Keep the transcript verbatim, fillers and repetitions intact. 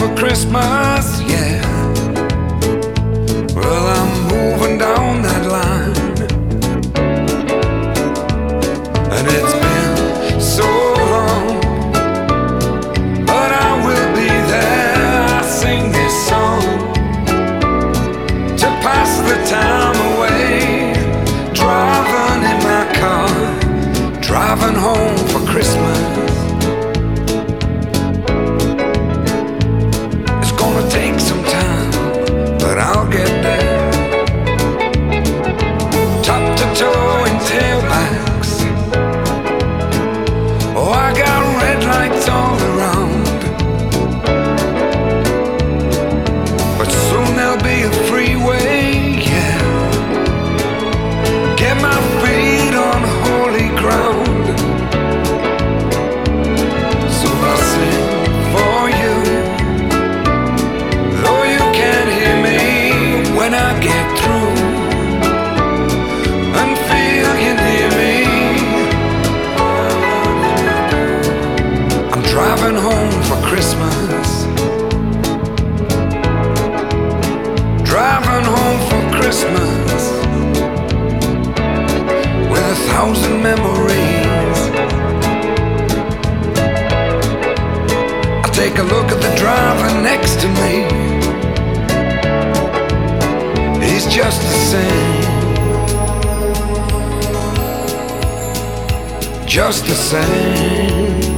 for Christmas, yeah. Well, I'm moving down that line, and it's been so long, but I will be there. I sing this song to pass the time away, driving in my car, driving home for Christmas. Take some time, but I'll get there. Top to toe in tailbacks. Oh, I got red lights all around, but soon there'll be a freeway, yeah. Get my feet on holy ground. So I sing for you, when I get through, and feel you near me. I'm driving home for Christmas, driving home for Christmas, with a thousand memories. I take a look at the driver next to me. He's just the same, just the same.